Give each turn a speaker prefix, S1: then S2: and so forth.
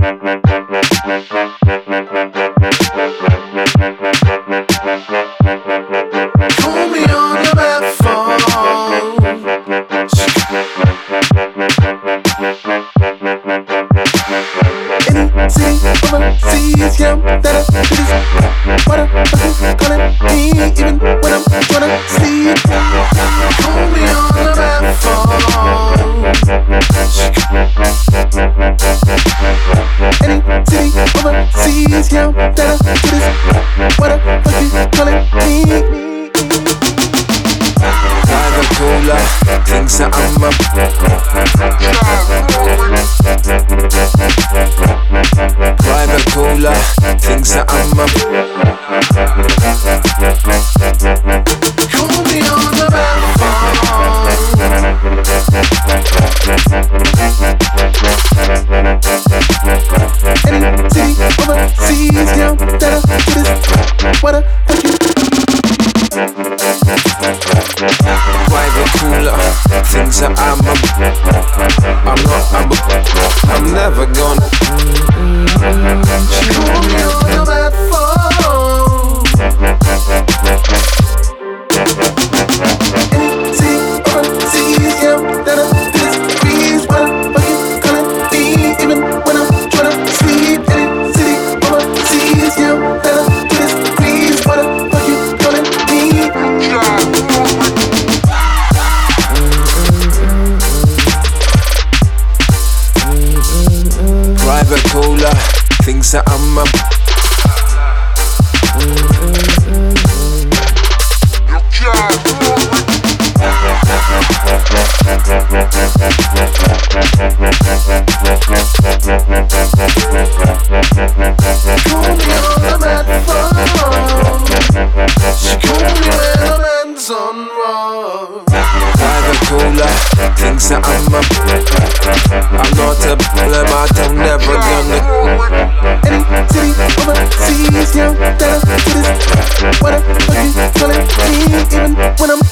S1: overseas, yeah, that I do this. What I'm calling me, even when I'm tryna sleep. Call me on the bad phone. Any city overseas, yeah, that I do this. What I'm calling me.
S2: Private cooler, things that I'm up. Private cooler, things that I'm up.
S1: Call me on the bad phone. Any city overseas, yeah, that I do this. What I'm
S2: Private cooler, things that I'm up. I'm never gonna.
S1: call me on the bad phone. Any city overseas, yeah, that I do this. Please, what I'm calling me, even when I'm tryna sleep. Any city overseas, yeah, that I do this. Please, what I'm calling me.
S2: Private cooler, things that I'm up.
S1: Call me on the bad phone. She call me when the man's on road.
S2: Private cooler, things that I'm up. I'm not a problem, I'm never gonna.
S1: Any city overseas, yeah, that I do this. What I'm calling me, even when I'm